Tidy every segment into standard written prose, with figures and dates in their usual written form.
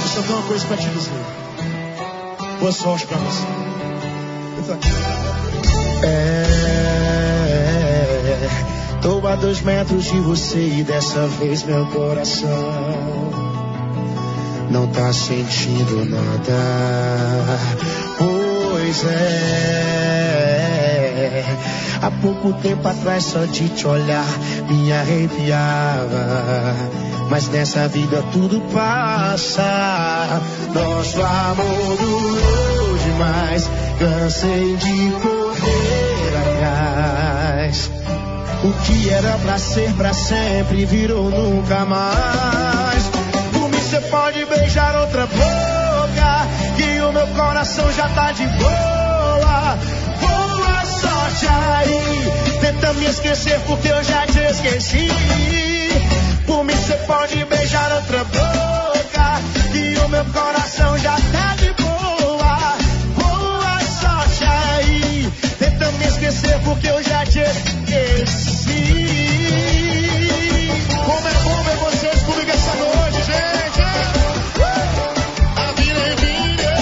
só tenho uma coisa pra te dizer. Boa sorte pra você. Tô a 2 metros de você e dessa vez meu coração não tá sentindo nada. Pois há pouco tempo atrás só de te olhar me arrepiava. Mas nessa vida tudo passa. Nosso amor durou demais, cansei de correr atrás. O que era pra ser pra sempre virou nunca mais. Por mim cê pode beijar outra boca, que o meu coração já tá de boa. Boa sorte aí, tenta me esquecer porque eu já te esqueci. Por mim cê pode beijar outra boca, que o meu coração já tá de boa. Boa sorte aí, tenta me esquecer porque eu já te esqueci. Como é bom ver vocês comigo essa noite, gente. A vida é minha.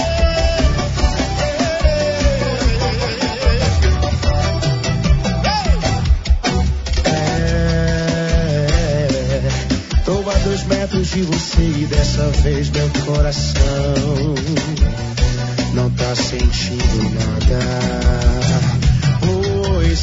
Tô a 2 metros de você e dessa vez meu coração não tá sentindo nada. Pois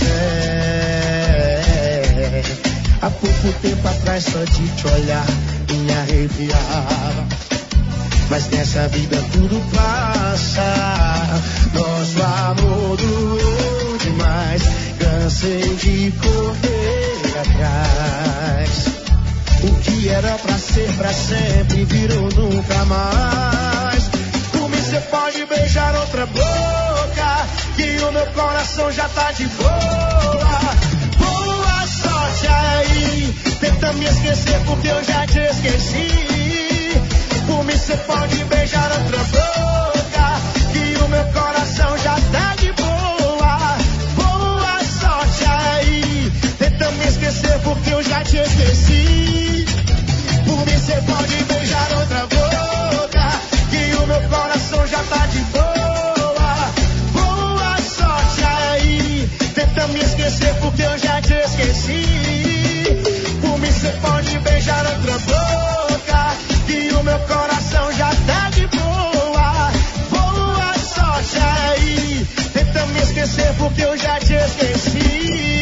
há pouco tempo atrás só de te olhar me arrepiava. Mas nessa vida tudo passa. Nosso amor durou demais, cansei de correr atrás. O que era pra ser pra sempre virou nunca mais. Por mim cê pode beijar outra boca, que o meu coração já tá de boa. Boa sorte aí, tenta me esquecer porque eu já te esqueci. Por mim cê pode beijar outra boca, que o meu coração já tá de boa. Boa sorte aí, tenta me esquecer porque eu já te esqueci. Por mim cê pode beijar outra boca, que o meu coração já tá de boa. Boa sorte aí, tenta me esquecer porque eu já te esqueci. Por mim cê pode beijar outra boca, que o meu coração já tá de boa. Boa sorte aí, tenta me esquecer porque eu já te esqueci.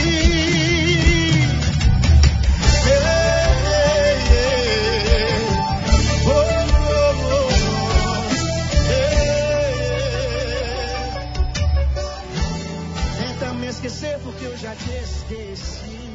Tenta me esquecer porque eu já te esqueci.